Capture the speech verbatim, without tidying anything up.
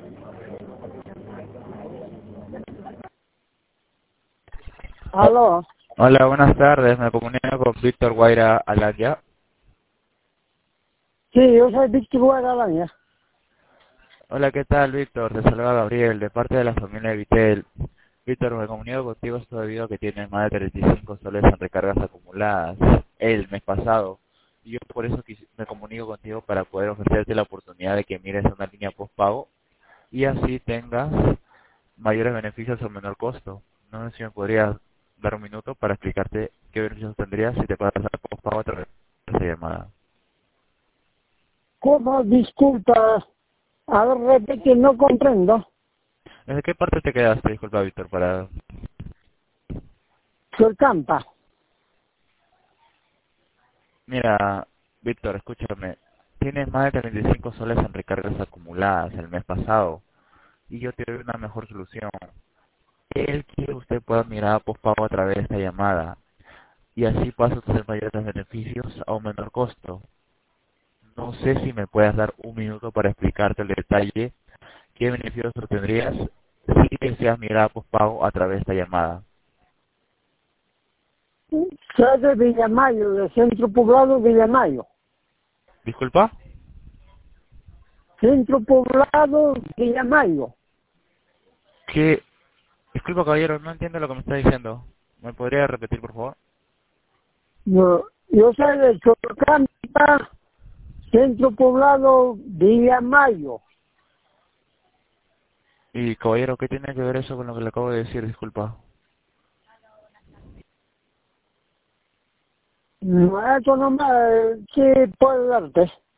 Aló. Hola, buenas tardes. Me comunico con Víctor Guaira Alaya. Sí, yo soy Víctor Guadalajara. Hola, ¿qué tal, Víctor? Te saluda Gabriel, de parte de la familia de Vitel. Víctor, me comunico contigo esto debido a que tienes más de treinta y cinco soles en recargas acumuladas el mes pasado. Y yo por eso quis- me comunico contigo para poder ofrecerte la oportunidad de que mires una línea postpago y así tengas mayores beneficios a menor costo. No sé si me podrías dar un minuto para explicarte qué beneficios tendrías si te pasas a postpago a través de esta llamada. ¿Cómo? Disculpa. A ver, repite, no comprendo. ¿Desde qué parte te quedaste? Disculpa, Víctor, para... Soy Campa. Mira, Víctor, escúchame. Tienes más de treinta y cinco soles en recargas acumuladas el mes pasado y yo te doy una mejor solución. Él quiere que usted pueda mirar a postpago a través de esta llamada y así puedas obtener mayores beneficios a un menor costo. No sé si me puedes dar un minuto para explicarte el detalle qué beneficios obtendrías si deseas mirar a postpago a través de esta llamada. Soy de Villamayo, de Centro Poblado Villamayo. ¿Disculpa? Centro Poblado Villamayo. ¿Qué? Disculpa, caballero, no entiendo lo que me está diciendo. ¿Me podría repetir, por favor? Yo, yo soy de Chorcampa, Centro Poblado Villamayo. Y, caballero, ¿qué tiene que ver eso con lo que le acabo de decir? Disculpa. No, eso no me... ¿Qué puedo darte?